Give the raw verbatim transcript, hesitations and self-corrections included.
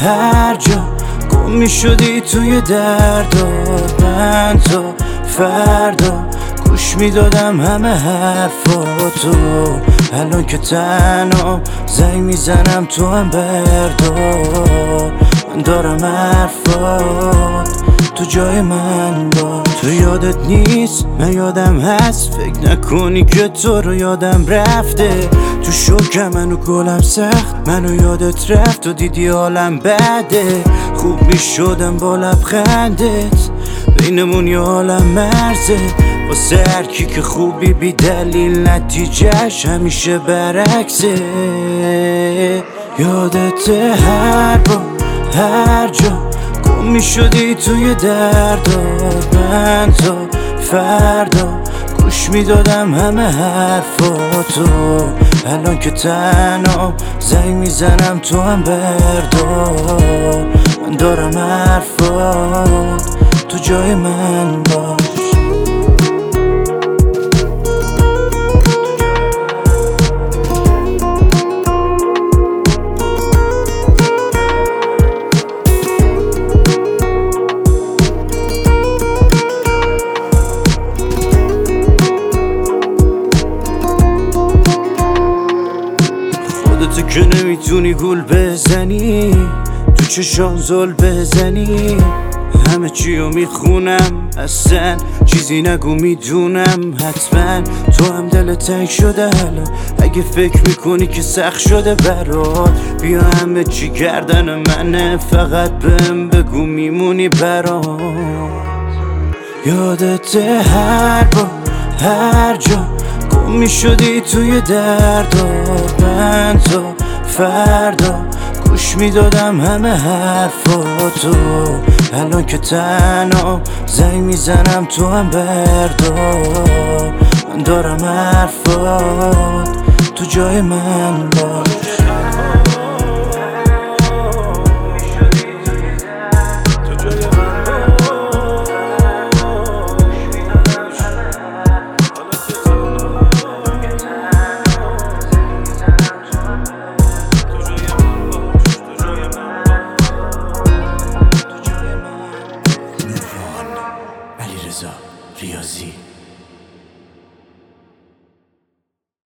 هر جا گم می شدی توی دردات، من تا فردا گوش می دادم همه حرفاتو. الان که تنها زنگ میزنم تو هم بردار، من دارم حرفات تو جای من با. تو یادت نیست من یادم هست، فکر نکنی که تو رو یادم رفته. تو شوکم منو گلم سخت، منو یادت رفت و دیدی حالم بده. خوب می شدم با لبخندت، بینمون یه عالم مرزه. واسه هرکی که خوبی بی دلیل نتیجهش همیشه برعکسه. یادت هر بار هر جا گم می شدی توی دردات، من تا فردا گوش می دادم همه حرفاتو. الان که تنها زنگ می زنم تو هم بردار، من دارم حرفات تو جای من باش. خودتو که نمیتونی گول بزنی، تو چشام زل بزنی. همه چیو میخونم، اصلا چیزی نگو میدونم. حتما تو هم دل تنگ شده الان، اگه فکر میکنی که سخت شده برات، بیا همه چی گردن منه، فقط بهم بگو میمونی برات. یادت هر بار هر جا گم می شدی توی دردات، من تا فردا گوش می دادم همه حرفاتو. الان که تنها زنگ می زنم تو هم بردار، من دارم حرفات تو جای من باش.